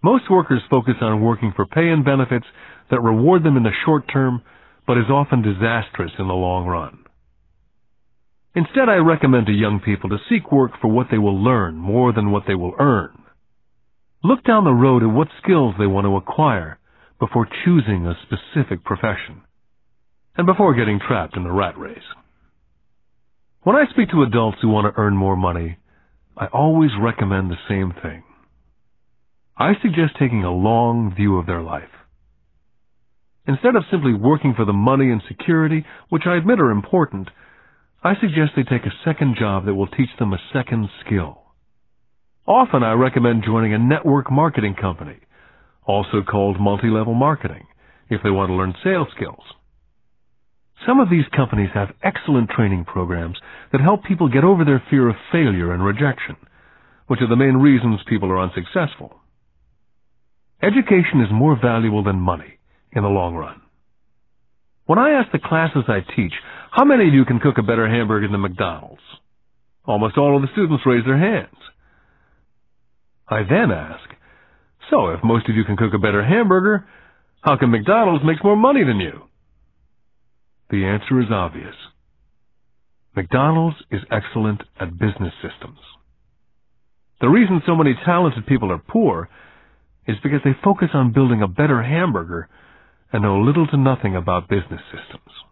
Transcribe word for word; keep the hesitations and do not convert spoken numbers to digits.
Most workers focus on working for pay and benefits that reward them in the short term, but is often disastrous in the long run. Instead, I recommend to young people to seek work for what they will learn more than what they will earn. Look down the road at what skills they want to acquire before choosing a specific profession, and before getting trapped in the rat race. When I speak to adults who want to earn more money, I always recommend the same thing. I suggest taking a long view of their life. Instead of simply working for the money and security, which I admit are important, I suggest they take a second job that will teach them a second skill. Often I recommend joining a network marketing company, also called multi-level marketing, if they want to learn sales skills. Some of these companies have excellent training programs that help people get over their fear of failure and rejection, which are the main reasons people are unsuccessful. Education is more valuable than money in the long run. When I ask the classes I teach, how many of you can cook a better hamburger than McDonald's? Almost all of the students raise their hands. I then ask, so if most of you can cook a better hamburger, how come McDonald's makes more money than you? The answer is obvious. McDonald's is excellent at business systems. The reason so many talented people are poor is because they focus on building a better hamburger and know little to nothing about business systems.